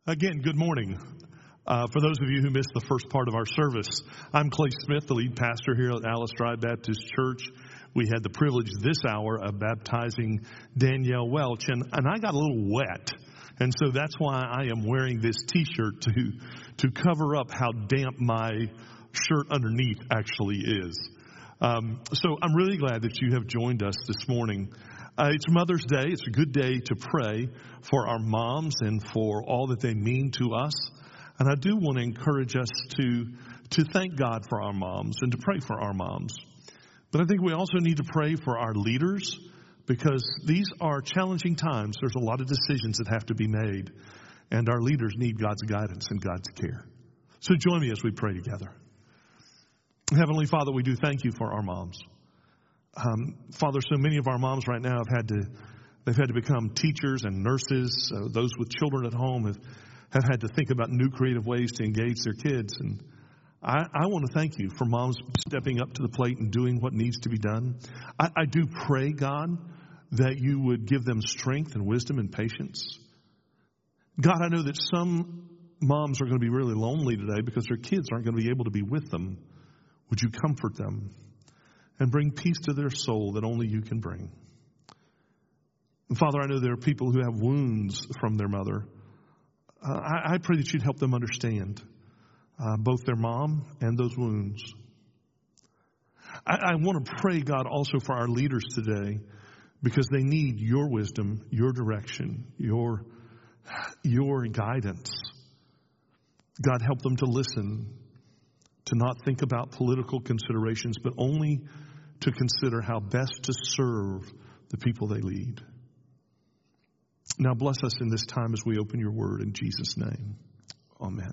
Again, good morning. For those of you who missed the first part of our service, I'm Clay Smith, the lead pastor here at Alice Drive Baptist Church. We had the privilege this hour of baptizing Danielle Welch, and I got a little wet. And so that's why I am wearing this T-shirt to cover up how damp my shirt underneath actually is. So I'm really glad that you have joined us this morning. It's Mother's Day. It's a good day to pray for our moms and for all that they mean to us. And I do want to encourage us to thank God for our moms and to pray for our moms. But I think we also need to pray for our leaders because these are challenging times. There's a lot of decisions that have to be made. And our leaders need God's guidance and God's care. So join me as we pray together. Heavenly Father, we do thank you for our moms. Father, so many of our moms right now they've had to become teachers and nurses. Those with children at home have had to think about new creative ways to engage their kids. And I want to thank you for moms stepping up to the plate and doing what needs to be done. I do pray, God, that you would give them strength and wisdom and patience. God, I know that some moms are going to be really lonely today because their kids aren't going to be able to be with them. Would you comfort them and bring peace to their soul that only you can bring? And Father, I know there are people who have wounds from their mother. I pray that you'd help them understand both their mom and those wounds. I want to pray, God, also for our leaders today because they need your wisdom, your direction, your guidance. God, help them to listen, to not think about political considerations, but only to consider how best to serve the people they lead. Now bless us in this time as we open your word in Jesus' name. Amen.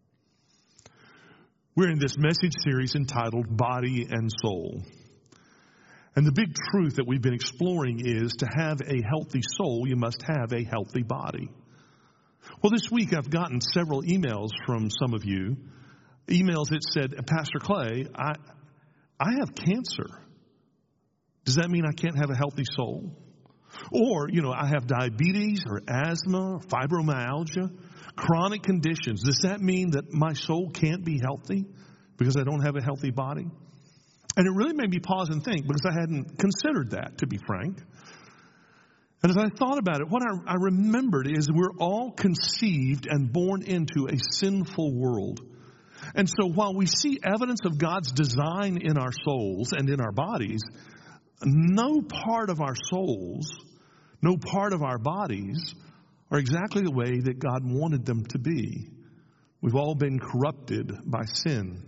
We're in this message series entitled Body and Soul. And the big truth that we've been exploring is to have a healthy soul, you must have a healthy body. Well, this week I've gotten several emails from some of you. Emails that said, Pastor Clay, I have cancer. Does that mean I can't have a healthy soul? Or, I have diabetes or asthma, or fibromyalgia, chronic conditions. Does that mean that my soul can't be healthy because I don't have a healthy body? And it really made me pause and think because I hadn't considered that, to be frank. And as I thought about it, what I remembered is we're all conceived and born into a sinful world. And so while we see evidence of God's design in our souls and in our bodies, no part of our souls, no part of our bodies are exactly the way that God wanted them to be. We've all been corrupted by sin.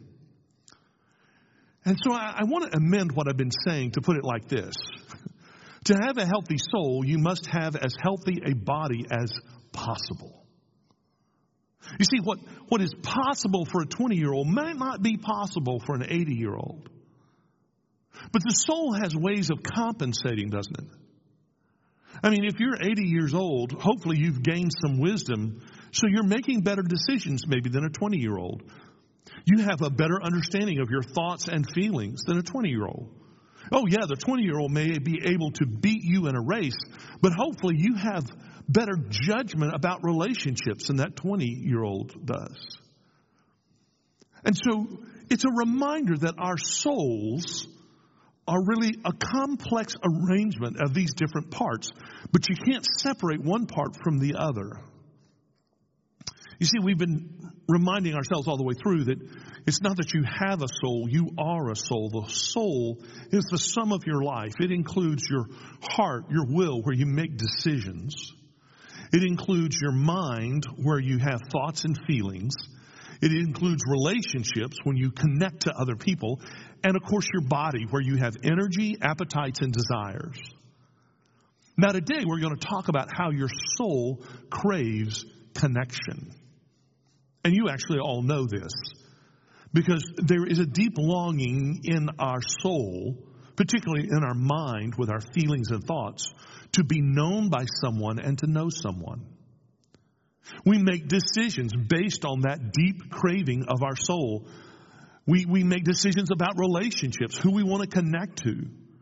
And so I want to amend what I've been saying to put it like this. To have a healthy soul, you must have as healthy a body as possible. You see, what is possible for a 20-year-old might not be possible for an 80-year-old. But the soul has ways of compensating, doesn't it? I mean, if you're 80 years old, hopefully you've gained some wisdom, so you're making better decisions maybe than a 20-year-old. You have a better understanding of your thoughts and feelings than a 20-year-old. Oh, yeah, the 20-year-old may be able to beat you in a race, but hopefully you have better judgment about relationships than that 20-year-old does. And so it's a reminder that our souls are really a complex arrangement of these different parts, but you can't separate one part from the other. You see, we've been reminding ourselves all the way through that it's not that you have a soul, you are a soul. The soul is the sum of your life. It includes your heart, your will, where you make decisions. It includes your mind, where you have thoughts and feelings. It includes relationships, when you connect to other people. And, of course, your body, where you have energy, appetites, and desires. Now, today we're going to talk about how your soul craves connection. And you actually all know this. Because there is a deep longing in our soul, particularly in our mind with our feelings and thoughts, to be known by someone and to know someone. We make decisions based on that deep craving of our soul. We make decisions about relationships, who we want to connect to.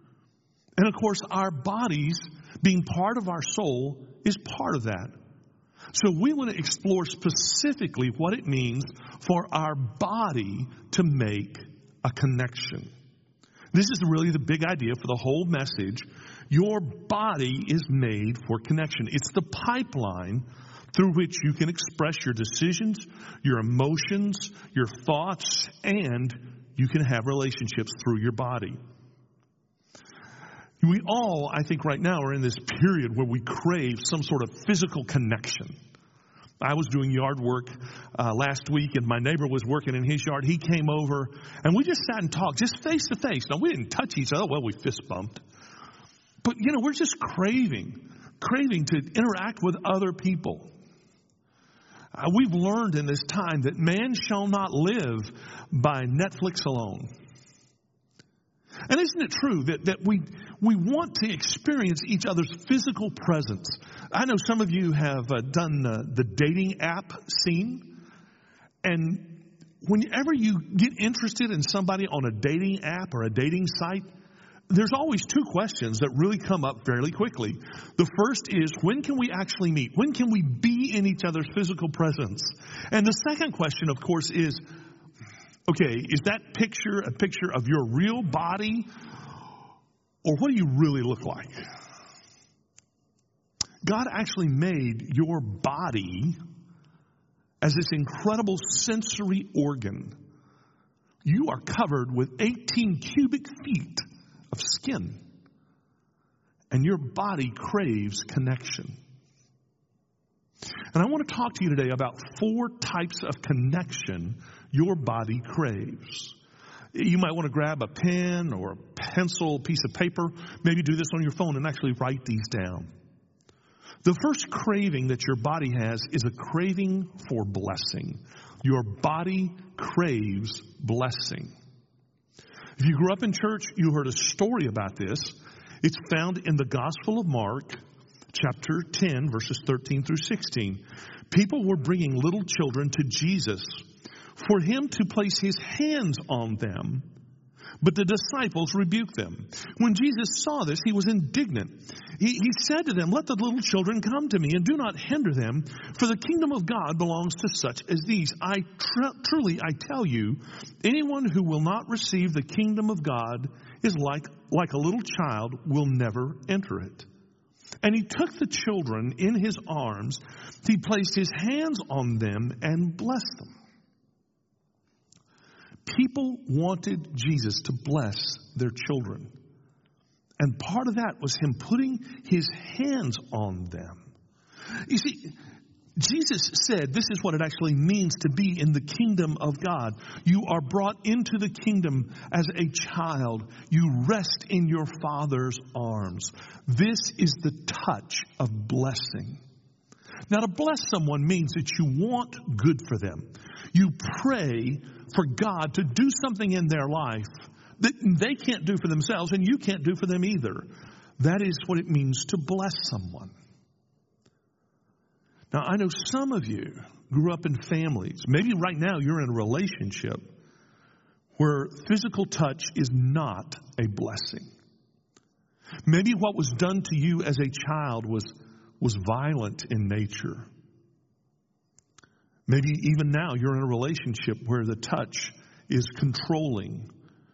And of course, our bodies being part of our soul is part of that. So we want to explore specifically what it means for our body to make a connection. This is really the big idea for the whole message. Your body is made for connection. It's the pipeline through which you can express your decisions, your emotions, your thoughts, and you can have relationships through your body. We all, I think right now, are in this period where we crave some sort of physical connection. I was doing yard work last week, and my neighbor was working in his yard. He came over, and we just sat and talked, just face to face. Now, we didn't touch each other. Well, we fist bumped. But, we're just craving to interact with other people. We've learned in this time that man shall not live by Netflix alone. And isn't it true that we want to experience each other's physical presence? I know some of you have done the dating app scene. And whenever you get interested in somebody on a dating app or a dating site, there's always two questions that really come up fairly quickly. The first is, when can we actually meet? When can we be in each other's physical presence? And the second question, of course, is, okay, is that picture a picture of your real body, or what do you really look like? God actually made your body as this incredible sensory organ. You are covered with 18 cubic feet of skin, and your body craves connection. And I want to talk to you today about 4 types of connection your body craves. You might want to grab a pen or a pencil, piece of paper, maybe do this on your phone and actually write these down. The first craving that your body has is a craving for blessing. Your body craves blessing. If you grew up in church, you heard a story about this. It's found in the Gospel of Mark, chapter 10, verses 13 through 16. People were bringing little children to Jesus for him to place his hands on them, but the disciples rebuked them. When Jesus saw this, he was indignant. He said to them, "Let the little children come to me, and do not hinder them, for the kingdom of God belongs to such as these. Truly, I tell you, anyone who will not receive the kingdom of God is like a little child, will never enter it." And he took the children in his arms. He placed his hands on them and blessed them. People wanted Jesus to bless their children. And part of that was him putting his hands on them. You see, Jesus said this is what it actually means to be in the kingdom of God. You are brought into the kingdom as a child. You rest in your Father's arms. This is the touch of blessing. Now, to bless someone means that you want good for them. You pray for God to do something in their life that they can't do for themselves and you can't do for them either. That is what it means to bless someone. Now, I know some of you grew up in families. Maybe right now you're in a relationship where physical touch is not a blessing. Maybe what was done to you as a child was violent in nature. Maybe even now you're in a relationship where the touch is controlling.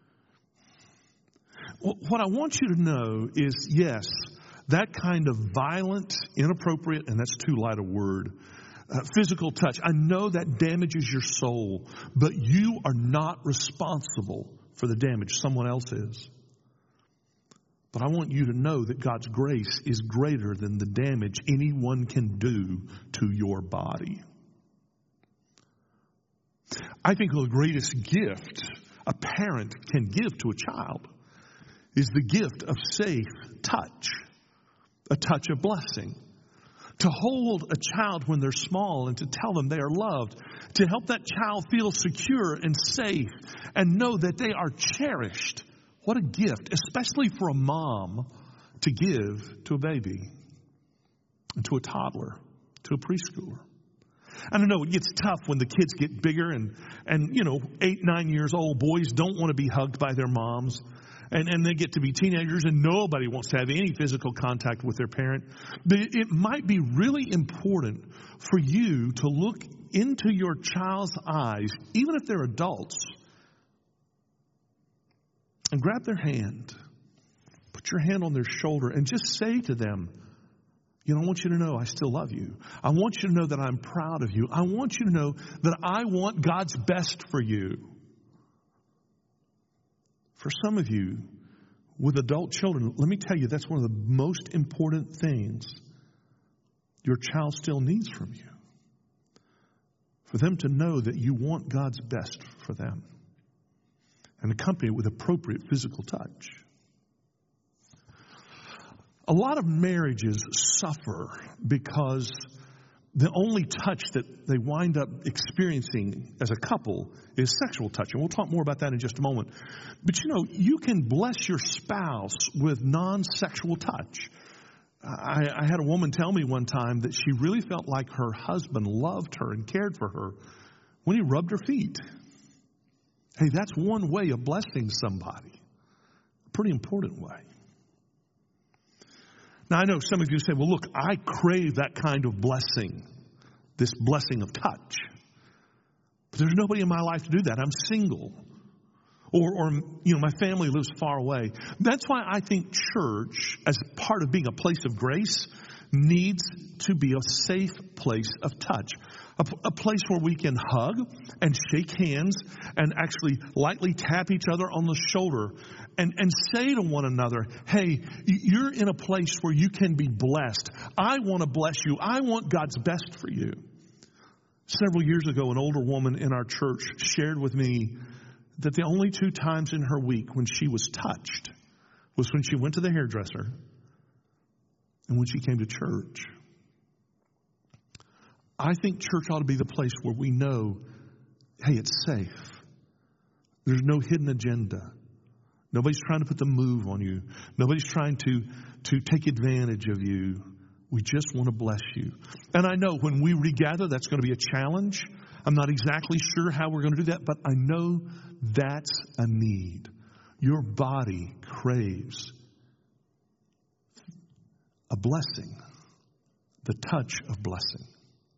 What I want you to know is, yes, that kind of violent, inappropriate, and that's too light a word, physical touch, I know that damages your soul, but you are not responsible for the damage. Someone else is. But I want you to know that God's grace is greater than the damage anyone can do to your body. I think the greatest gift a parent can give to a child is the gift of safe touch, a touch of blessing. To hold a child when they're small and to tell them they are loved, to help that child feel secure and safe and know that they are cherished. What a gift, especially for a mom to give to a baby, to a toddler, to a preschooler. I don't know, it gets tough when the kids get bigger and 8, 9 years old boys don't want to be hugged by their moms. And they get to be teenagers and nobody wants to have any physical contact with their parent. But it might be really important for you to look into your child's eyes, even if they're adults, and grab their hand, put your hand on their shoulder, and just say to them, I want you to know I still love you. I want you to know that I'm proud of you. I want you to know that I want God's best for you. For some of you with adult children, let me tell you, that's one of the most important things your child still needs from you. For them to know that you want God's best for them. And accompany it with appropriate physical touch. A lot of marriages suffer because the only touch that they wind up experiencing as a couple is sexual touch. And we'll talk more about that in just a moment. But you can bless your spouse with non-sexual touch. I had a woman tell me one time that she really felt like her husband loved her and cared for her when he rubbed her feet. Hey, that's one way of blessing somebody. A pretty important way. Now, I know some of you say, well, look, I crave that kind of blessing, this blessing of touch. But there's nobody in my life to do that. I'm single. Or my family lives far away. That's why I think church, as part of being a place of grace, needs to be a safe place of touch. A place where we can hug and shake hands and actually lightly tap each other on the shoulder and say to one another, hey, you're in a place where you can be blessed. I want to bless you. I want God's best for you. Several years ago, an older woman in our church shared with me that the only 2 times in her week when she was touched was when she went to the hairdresser and when she came to church. I think church ought to be the place where we know, hey, it's safe. There's no hidden agenda. Nobody's trying to put the move on you. Nobody's trying to take advantage of you. We just want to bless you. And I know when we regather, that's going to be a challenge. I'm not exactly sure how we're going to do that, but I know that's a need. Your body craves a blessing, the touch of blessing.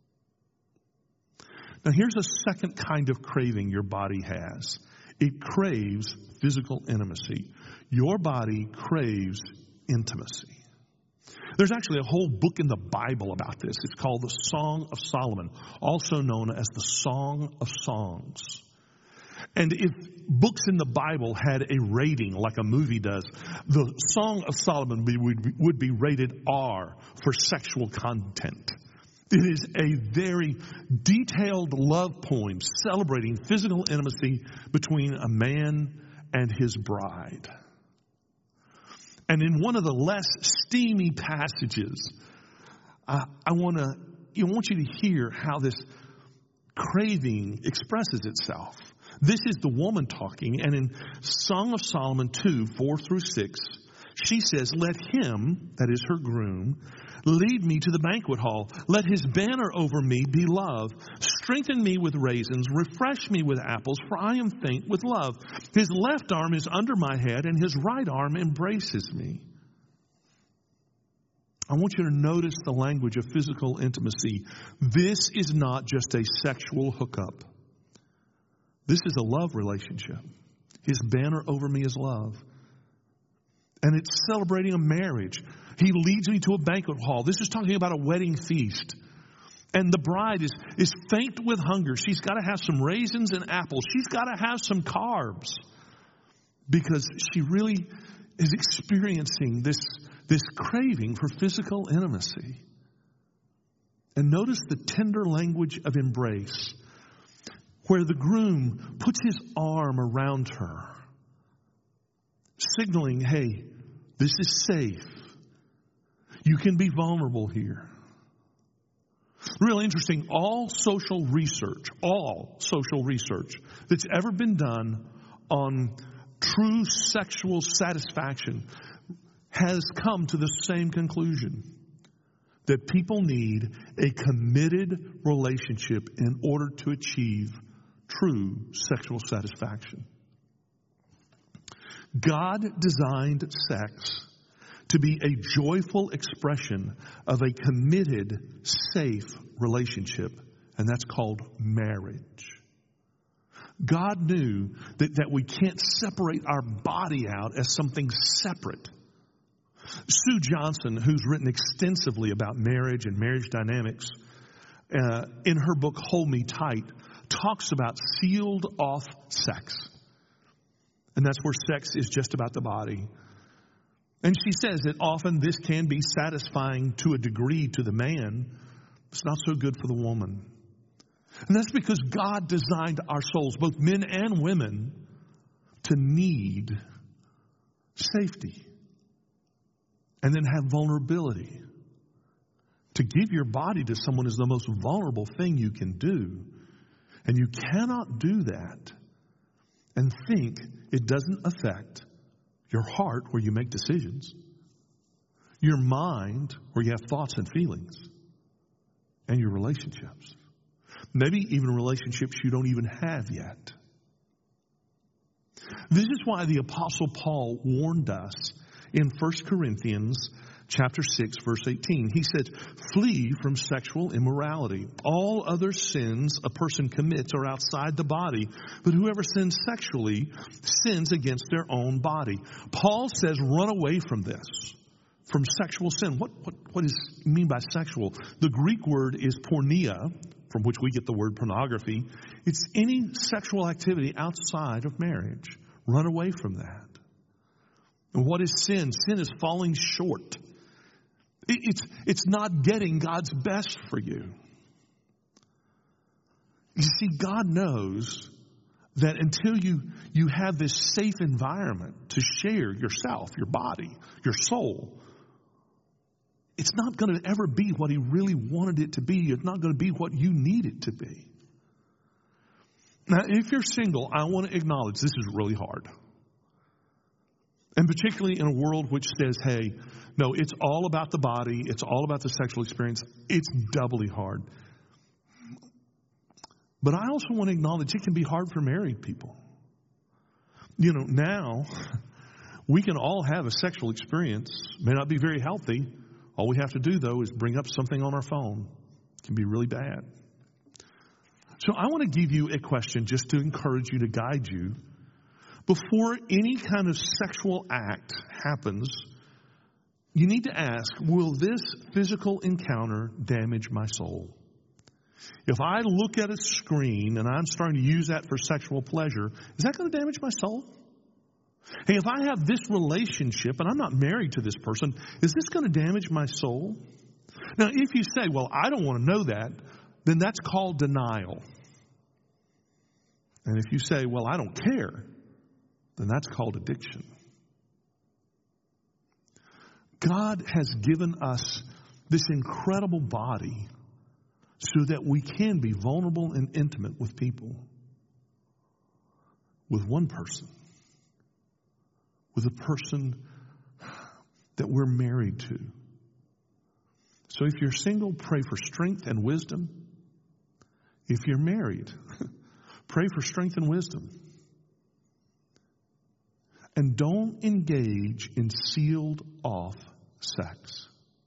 Now, here's a second kind of craving your body has. It craves physical intimacy. Your body craves intimacy. There's actually a whole book in the Bible about this. It's called the Song of Solomon, also known as the Song of Songs. And if books in the Bible had a rating like a movie does, the Song of Solomon would be rated R for sexual content. It is a very detailed love poem celebrating physical intimacy between a man and his bride. And in one of the less steamy passages, I want you to hear how this craving expresses itself. This is the woman talking, and in Song of Solomon 2:4-6, she says, "Let him," that is her groom, "lead me to the banquet hall. Let his banner over me be love. Strengthen me with raisins. Refresh me with apples, for I am faint with love. His left arm is under my head, and his right arm embraces me." I want you to notice the language of physical intimacy. This is not just a sexual hookup. This is a love relationship. His banner over me is love. And it's celebrating a marriage. He leads me to a banquet hall. This is talking about a wedding feast. And the bride is faint with hunger. She's got to have some raisins and apples. She's got to have some carbs. Because she really is experiencing this craving for physical intimacy. And notice the tender language of embrace, where the groom puts his arm around her, signaling, hey, this is safe. You can be vulnerable here. Real interesting, all social research that's ever been done on true sexual satisfaction has come to the same conclusion, that people need a committed relationship in order to achieve true sexual satisfaction. God designed sex to be a joyful expression of a committed, safe relationship, and that's called marriage. God knew that we can't separate our body out as something separate. Sue Johnson, who's written extensively about marriage and marriage dynamics, in her book, Hold Me Tight, talks about sealed off sex. And that's where sex is just about the body. And she says that often this can be satisfying to a degree to the man. It's not so good for the woman. And that's because God designed our souls, both men and women, to need safety. And then have vulnerability. To give your body to someone is the most vulnerable thing you can do. And you cannot do that and think it doesn't affect your heart where you make decisions, your mind where you have thoughts and feelings, and your relationships. Maybe even relationships you don't even have yet. This is why the Apostle Paul warned us in 1 Corinthians chapter 6, verse 18. He said, flee from sexual immorality. All other sins a person commits are outside the body, but whoever sins sexually sins against their own body. Paul says, run away from this, from sexual sin. What does it mean by sexual? The Greek word is porneia, from which we get the word pornography. It's any sexual activity outside of marriage. Run away from that. And what is sin? Sin is falling short. It's not getting God's best for you. You see, God knows that until you have this safe environment to share yourself, your body, your soul, it's not going to ever be what He really wanted it to be. It's not going to be what you need it to be. Now, if you're single, I want to acknowledge this is really hard. And particularly in a world which says, hey, no, it's all about the body. It's all about the sexual experience. It's doubly hard. But I also want to acknowledge it can be hard for married people. You know, now we can all have a sexual experience. It may not be very healthy. All we have to do, though, is bring up something on our phone. It can be really bad. So I want to give you a question just to encourage you, to guide you. Before any kind of sexual act happens, you need to ask, will this physical encounter damage my soul? If I look at a screen and I'm starting to use that for sexual pleasure, is that going to damage my soul? Hey, if I have this relationship and I'm not married to this person, is this going to damage my soul? Now, if you say, well, I don't want to know that, then that's called denial. And if you say, well, I don't care, then that's called addiction. God has given us this incredible body so that we can be vulnerable and intimate with people. With one person. With a person that we're married to. So if you're single, pray for strength and wisdom. If you're married, pray for strength and wisdom. And don't engage in sealed off sex.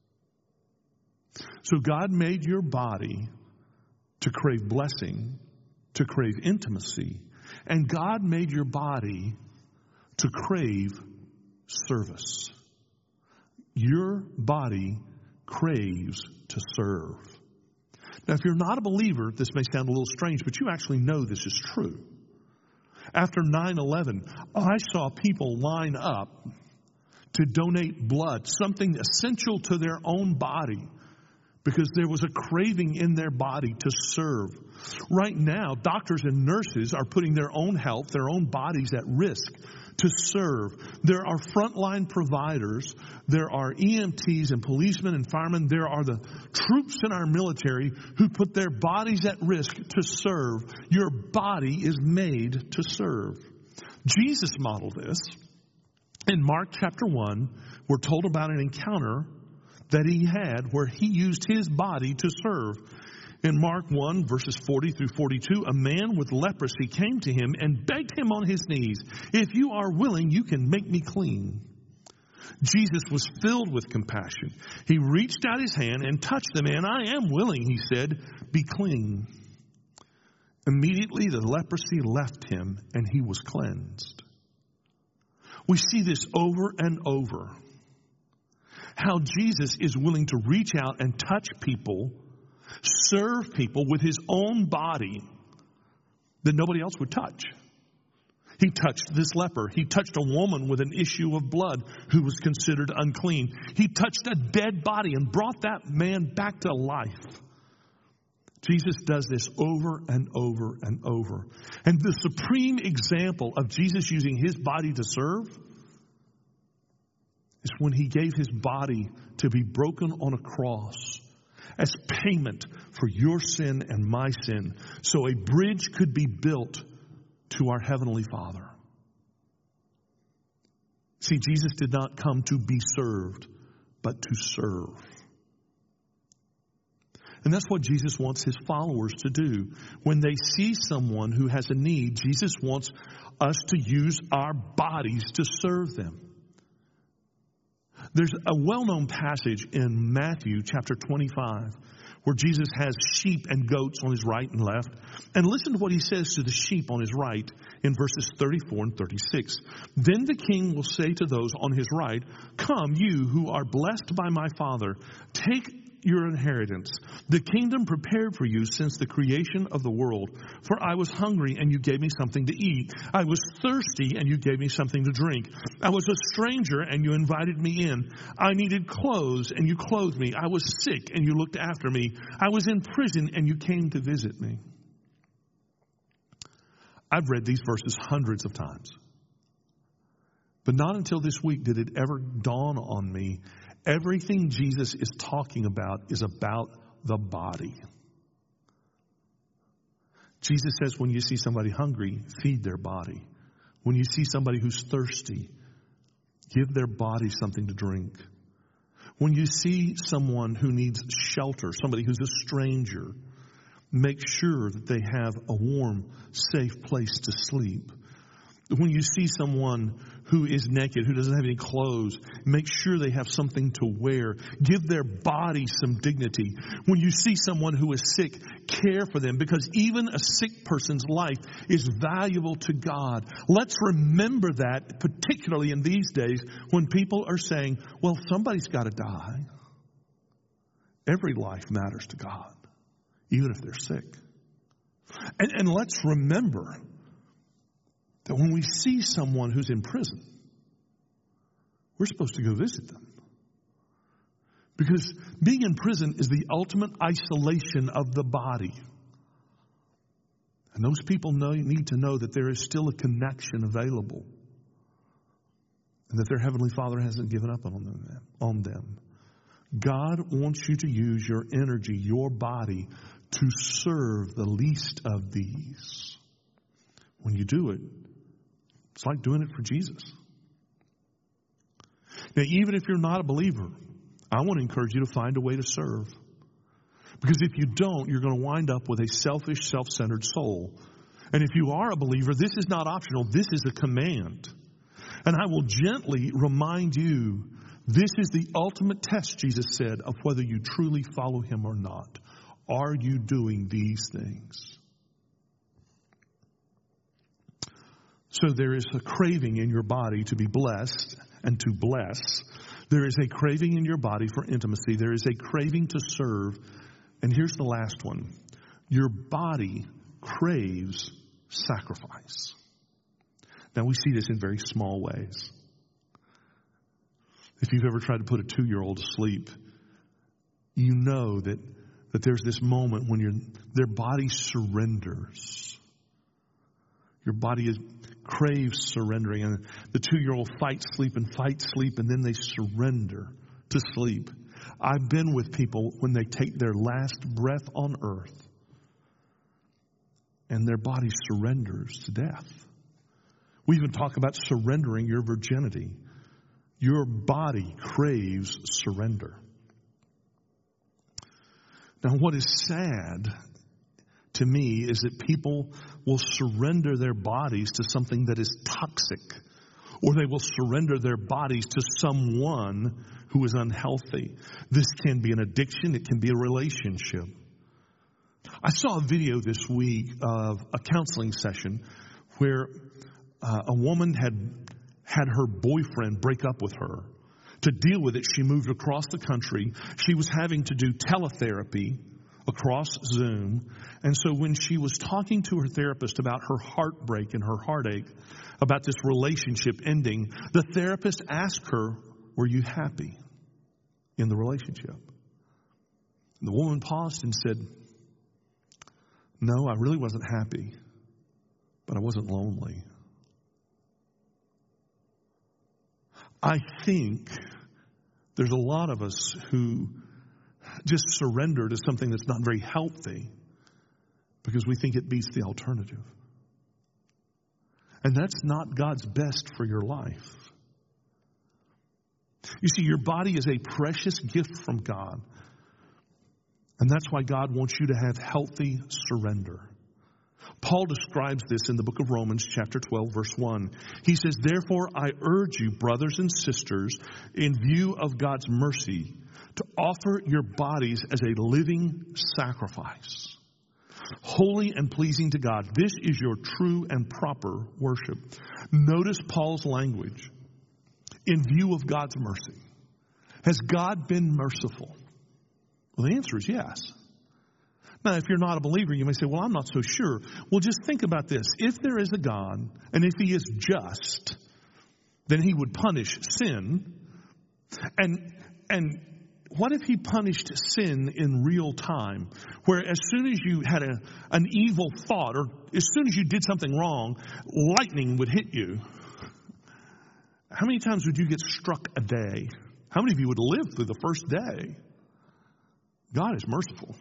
So God made your body to crave blessing, to crave intimacy, and God made your body to crave service. Your body craves to serve. Now, if you're not a believer, this may sound a little strange, but you actually know this is true. After 9/11, I saw people line up to donate blood, something essential to their own body, because there was a craving in their body to serve. Right now, doctors and nurses are putting their own health, their own bodies at risk to serve. There are frontline providers. There are EMTs and policemen and firemen. There are the troops in our military who put their bodies at risk to serve. Your body is made to serve. Jesus modeled this. In Mark chapter 1, we're told about an encounter that He had where He used His body to serve. In Mark 1, verses 40 through 42, a man with leprosy came to him and begged him on his knees, "If you are willing, you can make me clean." Jesus was filled with compassion. He reached out his hand and touched the man. "I am willing," he said, "be clean." Immediately the leprosy left him and he was cleansed. We see this over and over. How Jesus is willing to reach out and touch people, serve people with his own body that nobody else would touch. He touched this leper. He touched a woman with an issue of blood who was considered unclean. He touched a dead body and brought that man back to life. Jesus does this over and over and over. And the supreme example of Jesus using his body to serve is when he gave his body to be broken on a cross as payment for your sin and my sin, so a bridge could be built to our Heavenly Father. See, Jesus did not come to be served, but to serve. And that's what Jesus wants his followers to do. When they see someone who has a need, Jesus wants us to use our bodies to serve them. There's a well-known passage in Matthew chapter 25 where Jesus has sheep and goats on his right and left. And listen to what he says to the sheep on his right in verses 34 and 36. "Then the king will say to those on his right, 'Come, you who are blessed by my Father, take your inheritance, the kingdom prepared for you since the creation of the world. For I was hungry, and you gave me something to eat. I was thirsty, and you gave me something to drink. I was a stranger, and you invited me in. I needed clothes, and you clothed me. I was sick, and you looked after me. I was in prison, and you came to visit me.'" I've read these verses hundreds of times. But not until this week did it ever dawn on me. Everything Jesus is talking about is about the body. Jesus says when you see somebody hungry, feed their body. When you see somebody who's thirsty, give their body something to drink. When you see someone who needs shelter, somebody who's a stranger, make sure that they have a warm, safe place to sleep. When you see someone who is naked, who doesn't have any clothes, make sure they have something to wear. Give their body some dignity. When you see someone who is sick, care for them, because even a sick person's life is valuable to God. Let's remember that, particularly in these days when people are saying, "Well, somebody's got to die." Every life matters to God, even if they're sick. And let's remember that when we see someone who's in prison, we're supposed to go visit them. Because being in prison is the ultimate isolation of the body. And those people need to know that there is still a connection available. And that their Heavenly Father hasn't given up on them. God wants you to use your energy, your body, to serve the least of these. When you do it, it's like doing it for Jesus. Now, even if you're not a believer, I want to encourage you to find a way to serve. Because if you don't, you're going to wind up with a selfish, self-centered soul. And if you are a believer, this is not optional. This is a command. And I will gently remind you, this is the ultimate test, Jesus said, of whether you truly follow him or not. Are you doing these things? So there is a craving in your body to be blessed and to bless. There is a craving in your body for intimacy. There is a craving to serve. And here's the last one. Your body craves sacrifice. Now we see this in very small ways. If you've ever tried to put a 2-year-old to sleep, you know that there's this moment when their body surrenders. Your body craves surrendering. And the 2-year-old fights sleep, and then they surrender to sleep. I've been with people when they take their last breath on earth and their body surrenders to death. We even talk about surrendering your virginity. Your body craves surrender. Now, what is sad to me is that people will surrender their bodies to something that is toxic, or they will surrender their bodies to someone who is unhealthy. This can be an addiction. It can be a relationship. I saw a video this week of a counseling session where a woman had her boyfriend break up with her. To deal with it, she moved across the country. She was having to do teletherapy across Zoom. And so when she was talking to her therapist about her heartbreak and her heartache, about this relationship ending, the therapist asked her, "Were you happy in the relationship?" And the woman paused and said, "No, I really wasn't happy, but I wasn't lonely." I think there's a lot of us who just surrender to something that's not very healthy because we think it beats the alternative. And that's not God's best for your life. You see, your body is a precious gift from God. And that's why God wants you to have healthy surrender. Paul describes this in the book of Romans, chapter 12, verse 1. He says, "Therefore I urge you, brothers and sisters, in view of God's mercy, to offer your bodies as a living sacrifice, holy and pleasing to God. This is your true and proper worship." Notice Paul's language. In view of God's mercy. Has God been merciful? Well, the answer is yes. Now, if you're not a believer, you may say, "Well, I'm not so sure." Well, just think about this. If there is a God, and if He is just, then He would punish sin. And what if He punished sin in real time, where as soon as you had an evil thought, or as soon as you did something wrong, lightning would hit you? How many times would you get struck a day? How many of you would live through the first day? God is merciful.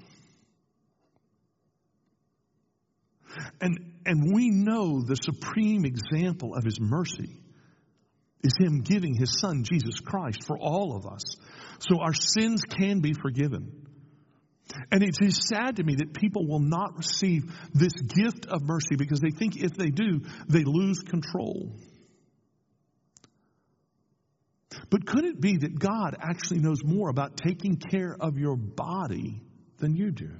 And we know the supreme example of His mercy is Him giving His Son, Jesus Christ, for all of us. So our sins can be forgiven. And it is sad to me that people will not receive this gift of mercy because they think if they do, they lose control. But could it be that God actually knows more about taking care of your body than you do?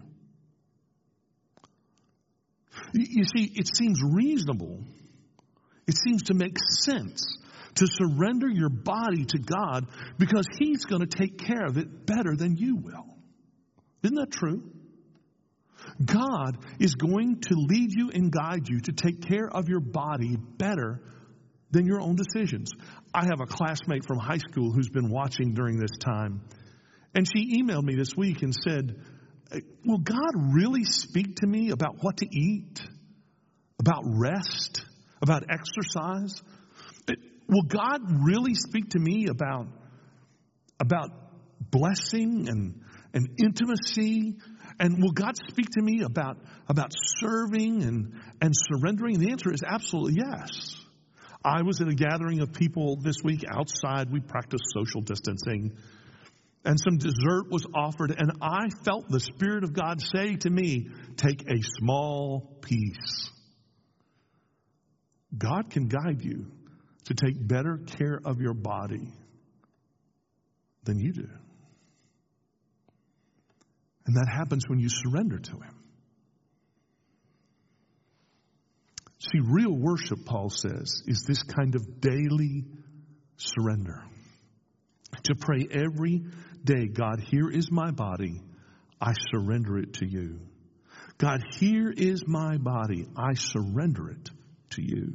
You see, it seems reasonable. It seems to make sense to surrender your body to God because He's going to take care of it better than you will. Isn't that true? God is going to lead you and guide you to take care of your body better than your own decisions. I have a classmate from high school who's been watching during this time. And she emailed me this week and said, "Will God really speak to me about what to eat? About rest? About exercise? Will God really speak to me about blessing and intimacy? And will God speak to me about serving and surrendering?" The answer is absolutely yes. I was at a gathering of people this week outside. We practiced social distancing. And some dessert was offered. And I felt the Spirit of God say to me, "Take a small piece." God can guide you to take better care of your body than you do. And that happens when you surrender to Him. See, real worship, Paul says, is this kind of daily surrender. To pray every day, "God, here is my body. I surrender it to you. God, here is my body. I surrender it to you."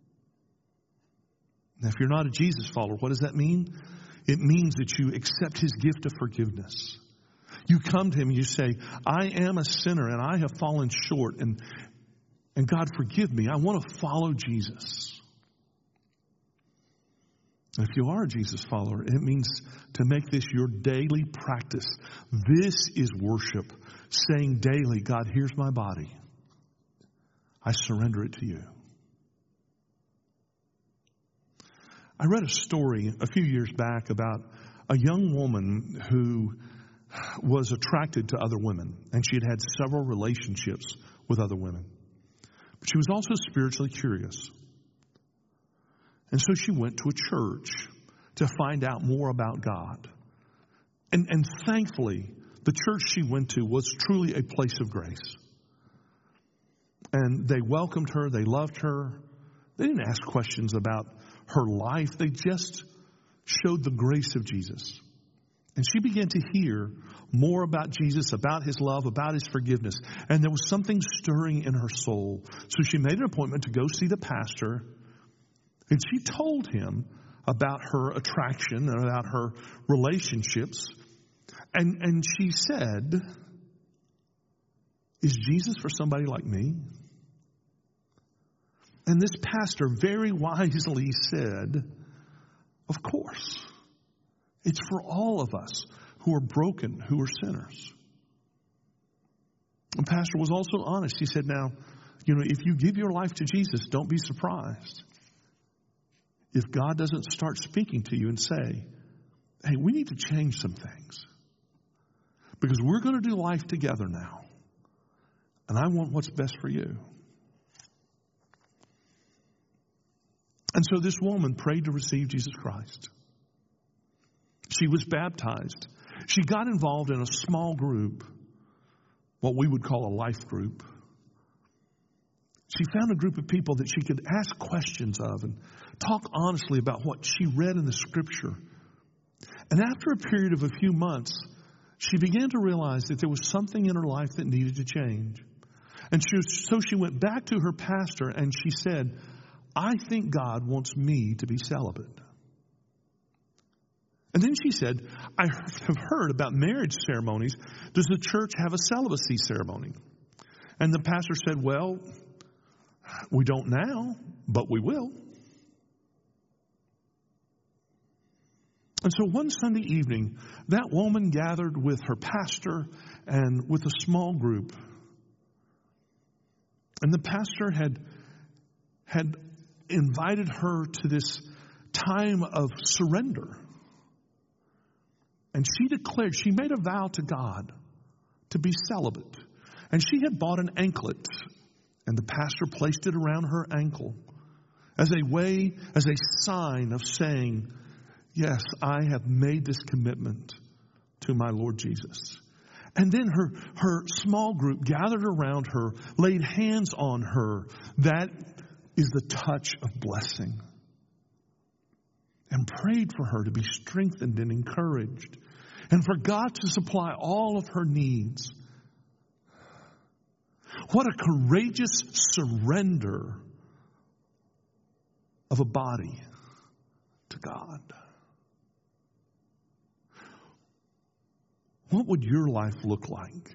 Now, if you're not a Jesus follower, what does that mean? It means that you accept His gift of forgiveness. You come to Him and you say, "I am a sinner and I have fallen short. And God, forgive me. I want to follow Jesus." And if you are a Jesus follower, it means to make this your daily practice. This is worship. Saying daily, "God, here's my body. I surrender it to you." I read a story a few years back about a young woman who was attracted to other women, and she had had several relationships with other women. But she was also spiritually curious. And so she went to a church to find out more about God. And thankfully, the church she went to was truly a place of grace. And they welcomed her. They loved her. They didn't ask questions about her life. They just showed the grace of Jesus. And she began to hear more about Jesus, about his love, about his forgiveness. And there was something stirring in her soul. So she made an appointment to go see the pastor. And she told him about her attraction and about her relationships. And she said, "Is Jesus for somebody like me?" And this pastor very wisely said, "Of course. It's for all of us who are broken, who are sinners." The pastor was also honest. He said, "Now, if you give your life to Jesus, don't be surprised if God doesn't start speaking to you and say, 'Hey, we need to change some things. Because we're going to do life together now. And I want what's best for you.'" And so this woman prayed to receive Jesus Christ. She was baptized. She got involved in a small group, what we would call a life group. She found a group of people that she could ask questions of and talk honestly about what she read in the Scripture. And after a period of a few months, she began to realize that there was something in her life that needed to change. And so she went back to her pastor and she said, "I think God wants me to be celibate." And then she said, "I have heard about marriage ceremonies. Does the church have a celibacy ceremony?" And the pastor said, "Well, we don't now, but we will." And so one Sunday evening, that woman gathered with her pastor and with a small group. And the pastor had invited her to this time of surrender. And she declared, she made a vow to God to be celibate. And she had bought an anklet, and the pastor placed it around her ankle as a sign of saying, "Yes, I have made this commitment to my Lord Jesus." And then her small group gathered around her, laid hands on her. That is the touch of blessing. And prayed for her to be strengthened and encouraged. And for God to supply all of her needs. What a courageous surrender of a body to God. What would your life look like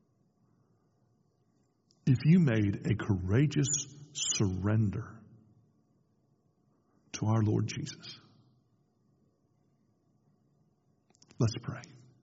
if you made a courageous surrender to our Lord Jesus? Let's pray.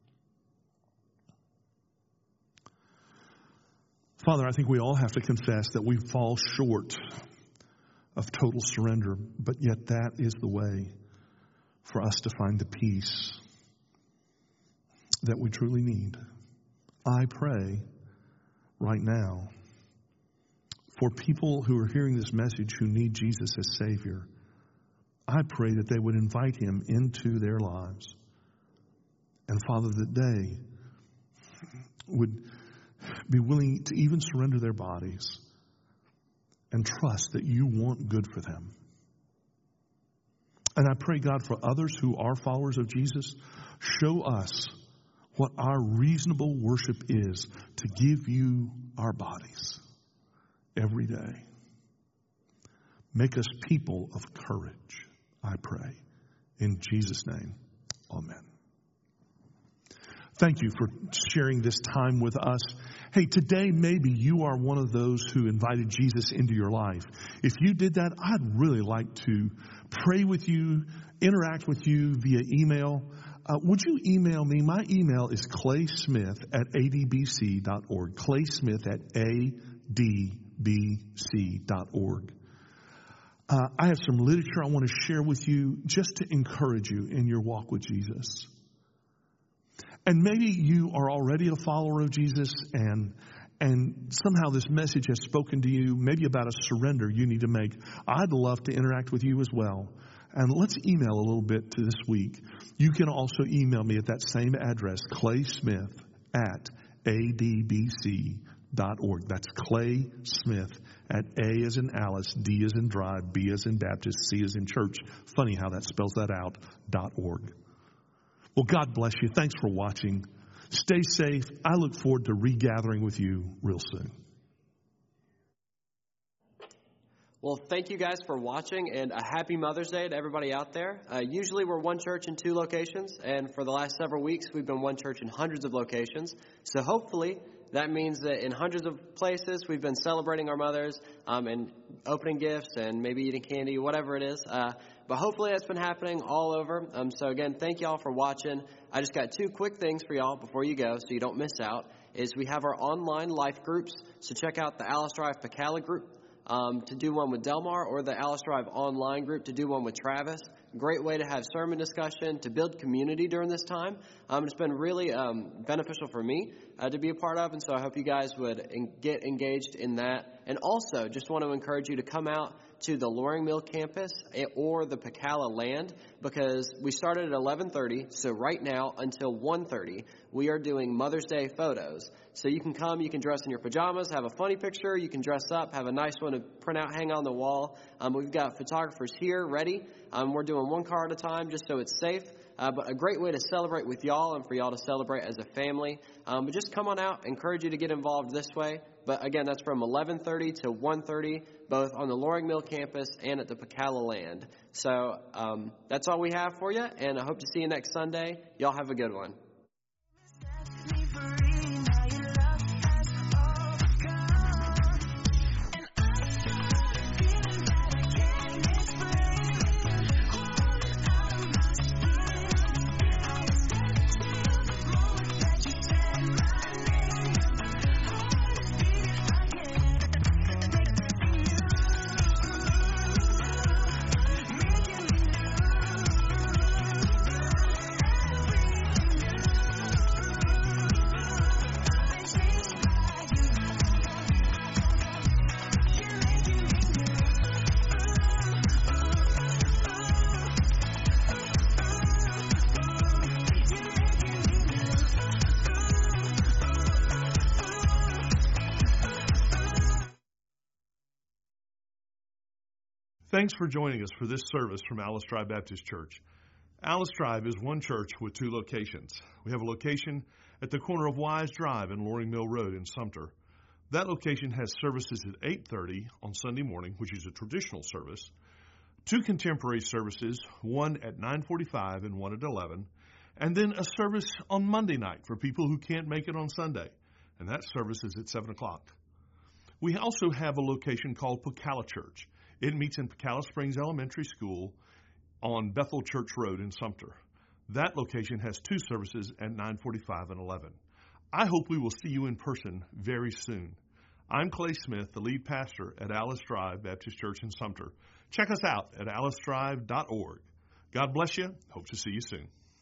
Father, I think we all have to confess that we fall short of total surrender, but yet that is the way for us to find the peace that we truly need. I pray right now for people who are hearing this message who need Jesus as Savior. I pray that they would invite Him into their lives. And Father, that they would be willing to even surrender their bodies and trust that you want good for them. And I pray, God, for others who are followers of Jesus, show us what our reasonable worship is to give you our bodies every day. Make us people of courage, I pray. In Jesus' name, amen. Thank you for sharing this time with us. Hey, today maybe you are one of those who invited Jesus into your life. If you did that, I'd really like to pray with you, interact with you via email. Would you email me? My email is claysmith@adbc.org. claysmith@adbc.org. I have some literature I want to share with you just to encourage you in your walk with Jesus. And maybe you are already a follower of Jesus and somehow this message has spoken to you, maybe about a surrender you need to make. I'd love to interact with you as well. And let's email a little bit to this week. You can also email me at that same address, claysmith@adbc.org. That's Clay Smith at A as in Alice, D as in drive, B as in Baptist, C as in church. Funny how that spells that out, .org. Well, God bless you. Thanks for watching. Stay safe. I look forward to regathering with you real soon. Well, thank you guys for watching, and a happy Mother's Day to everybody out there. Usually we're one church in 2 locations, and for the last several weeks we've been one church in hundreds of locations. So hopefully that means that in hundreds of places we've been celebrating our mothers and opening gifts and maybe eating candy, whatever it is. But hopefully that's been happening all over. So again, thank y'all for watching. I just got 2 quick things for y'all before you go so you don't miss out. Is we have our online life groups. So check out the Alice Drive Pacala group to do one with Delmar, or the Alice Drive online group to do one with Travis. Great way to have sermon discussion, to build community during this time. It's been really beneficial for me to be a part of, and so I hope you guys would get engaged in that. And also, just want to encourage you to come out to the Loring Mill campus or the Pacala land, because we started at 11:30, so right now until 1:30, we are doing Mother's Day photos. So you can come, you can dress in your pajamas, have a funny picture, you can dress up, have a nice one to print out, hang on the wall. We've got photographers here ready. We're doing 1 car at a time just so it's safe. But a great way to celebrate with y'all and for y'all to celebrate as a family. But just come on out. Encourage you to get involved this way. But again, that's from 11:30 to 1:30, both on the Loring Mill campus and at the Pacala land. So that's all we have for you, and I hope to see you next Sunday. Y'all have a good one. Thanks for joining us for this service from Alice Drive Baptist Church. Alice Drive is one church with 2 locations. We have a location at the corner of Wise Drive and Loring Mill Road in Sumter. That location has services at 8:30 on Sunday morning, which is a traditional service, 2 contemporary services, one at 9:45 and one at 11, and then a service on Monday night for people who can't make it on Sunday, and that service is at 7 o'clock. We also have a location called Pacala Church. It meets in Pacala Springs Elementary School on Bethel Church Road in Sumter. That location has 2 services at 9:45 and 11. I hope we will see you in person very soon. I'm Clay Smith, the lead pastor at Alice Drive Baptist Church in Sumter. Check us out at alicedrive.org. God bless you. Hope to see you soon.